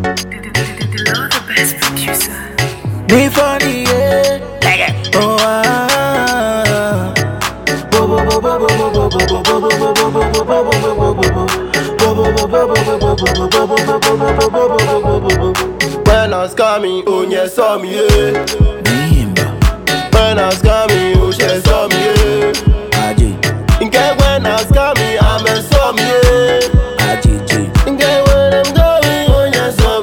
The best producer. Me funny, yeah. Oh, When I was coming, oh yeah, saw me, yeah. When I was coming, oh she saw me, yeah. Okay, when I was coming, I'm a saw me, yeah. Okay, when I'm going, oh yeah, saw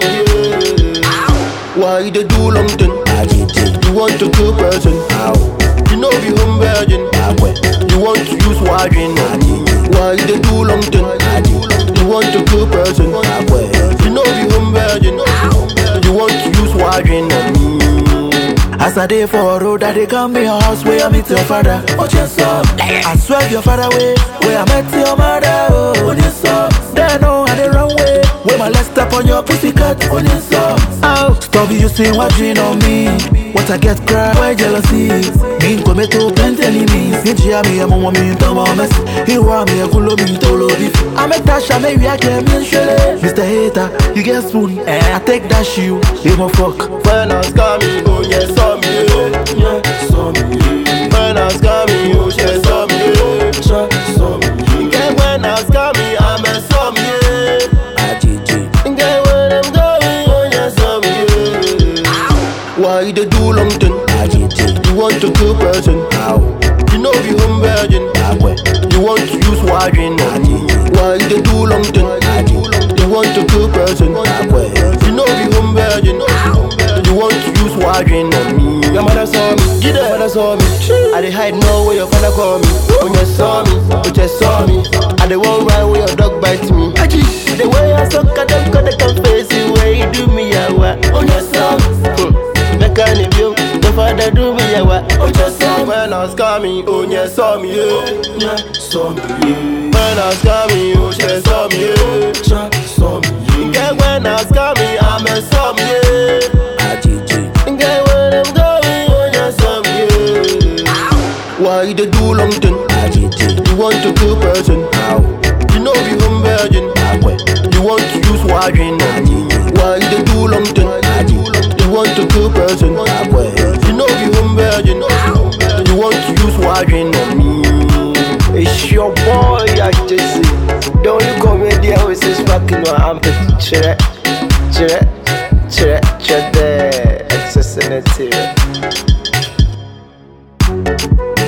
me, yeah. Why you dey do long thing? You want to kill person? You know be home virgin. You want to use wagging on me? Why you dey do long thing? You want to kill person? You know be home virgin. You want to use wagging on me? as I dey for road, I dey come to your house where I meet your father. Oh, just up. I swear your father way where I met your mother. Oh, just up. Then oh, I dey run way where my left step on your pussycat. Oh, just up. Oh, stop you saying what dream on me. What I get cry, why jealousy? Me go make to plenty enemies. You hear me, I'm on me, don't mess. He want me, I could love me, to love it. I make that shit, maybe I can be shit. Mr. Hater, you get spoon, I take that shoe. You my fuck. When I was coming, oh yeah, saw me, yeah, saw me. When I was coming, oh she saw me, yeah, saw me. Okay, when I was coming, I'm a saw me, yeah. Okay, when I'm going, oh yeah, saw me, yeah. Why you dey do long thing? You want to kill person? You know be home virgin. You want to use wagging on me? Why you dey do long thing? You want to kill person? You know be home virgin. You want to use wagging on me? Your mother saw me, your mother saw me. I dey hide no way your father call me. When you saw me, you just saw me. I dey won't ride where your dog bite me. The way I suck at them, cause they can face it. Where you do me, I wa. When you saw me, make an view. Your father do me, I wa. When I was coming, oh yeah, saw me, yeah, saw me, yeah. When I was coming, oh she saw me, yeah, saw me, yeah. Okay, when I was coming, I'm a saw me, yeah. Okay, when I'm going, oh yeah, saw me, yeah. Why you dey do long thing? You want to kill person? You know be home virgin. You want to use wagging on me? Why you dey do long thing? You want to kill person? You know be home virgin. You want to use wagging on me? It's your boy, I just see. Don't you come in there with this fucking armpit? Chire, the excess in it here.